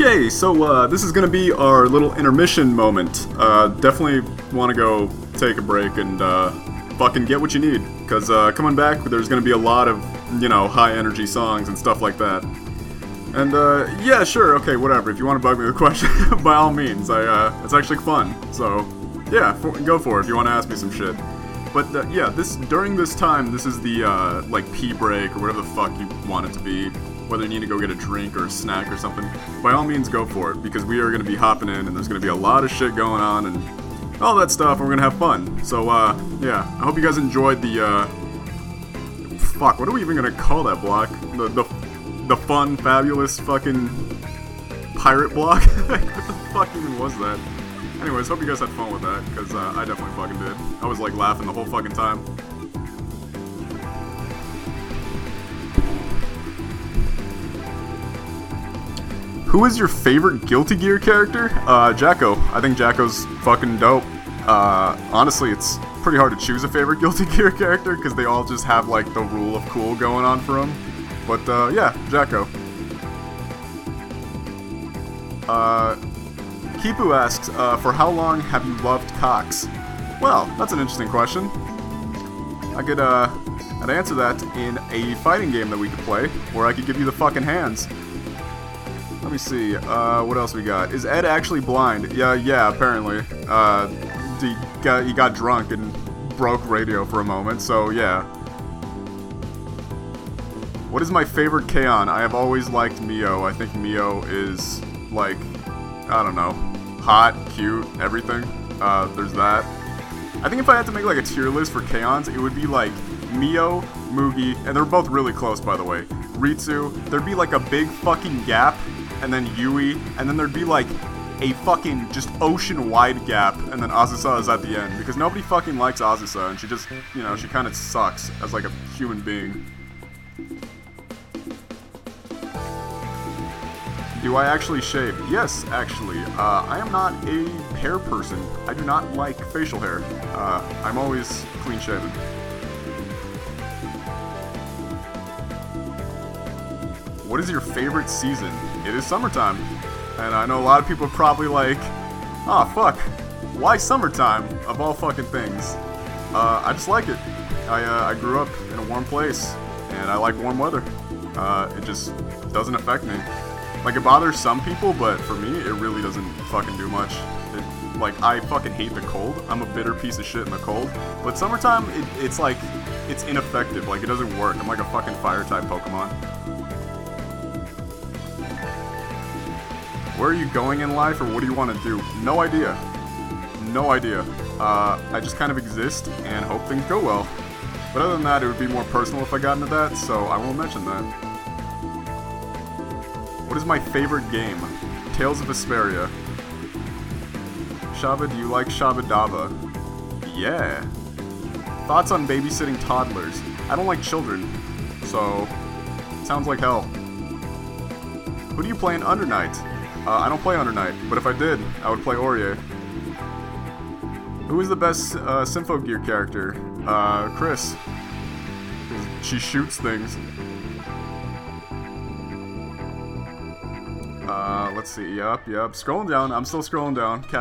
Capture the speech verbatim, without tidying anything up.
Okay, so uh, this is gonna be our little intermission moment. Uh, definitely want to go take a break and uh, fucking get what you need, because uh, coming back, there's gonna be a lot of, you know, high energy songs and stuff like that. And uh, yeah, sure, okay, whatever. If you want to bug me with a question, by all means. I uh, it's actually fun. So yeah, for, go for it if you want to ask me some shit. But uh, yeah, this during this time, this is the uh, like pee break or whatever the fuck you want it to be. Whether you need to go get a drink or a snack or something, by all means go for it, because we are going to be hopping in and there's going to be a lot of shit going on and all that stuff, and we're going to have fun. So, uh, yeah, I hope you guys enjoyed the, uh, fuck, what are we even going to call that block? The, the, the fun, fabulous fucking pirate block? What the fuck even was that? Anyways, hope you guys had fun with that, because uh, I definitely fucking did. I was, like, laughing the whole fucking time. Who is your favorite Guilty Gear character? Uh, Jacko. I think Jacko's fucking dope. Uh, honestly, it's pretty hard to choose a favorite Guilty Gear character, because they all just have, like, the rule of cool going on for them. But, uh, yeah, Jacko. Uh, Kipu asks, uh, for how long have you loved cocks? Well, that's an interesting question. I could, uh, I'd answer that in a fighting game that we could play, where I could give you the fucking hands. Let me see, uh, what else we got? Is Ed actually blind? Yeah, yeah, apparently. Uh, he got, he got drunk and broke radio for a moment, so yeah. What is my favorite K-On? I have always liked Mio. I think Mio is, like, I don't know, hot, cute, everything. Uh, there's that. I think if I had to make, like, a tier list for K-Ons, it would be, like, Mio, Mugi, and they're both really close, by the way. Ritsu, there'd be, like, a big fucking gap, and then Yui, and then there'd be like a fucking just ocean-wide gap, and then Azusa is at the end, because nobody fucking likes Azusa, and she just, you know, she kind of sucks as like a human being. Do I actually shave? Yes, actually. Uh, I am not a hair person. I do not like facial hair. Uh, I'm always clean-shaven. What is your favorite season? It is summertime. And I know a lot of people are probably like, ah, oh, fuck, why summertime, of all fucking things? Uh, I just like it. I, uh, I grew up in a warm place, and I like warm weather. Uh, it just doesn't affect me. Like, it bothers some people, but for me, it really doesn't fucking do much. It, like, I fucking hate the cold. I'm a bitter piece of shit in the cold. But summertime, it, it's like, it's ineffective. Like, it doesn't work. I'm like a fucking fire-type Pokemon. Where are you going in life, or what do you want to do? No idea. No idea. Uh, I just kind of exist and hope things go well. But other than that, it would be more personal if I got into that, so I won't mention that. What is my favorite game? Tales of Vesperia. Shaba, do you like Shabadaba? Yeah. Thoughts on babysitting toddlers? I don't like children, so sounds like hell. Who do you play in Under Night? Uh, I don't play Under Night, but if I did, I would play Aurier. Who is the best uh, Symphogear character? Uh, Chris. She shoots things. Uh, let's see. Yup, yup. Scrolling down. I'm still scrolling down.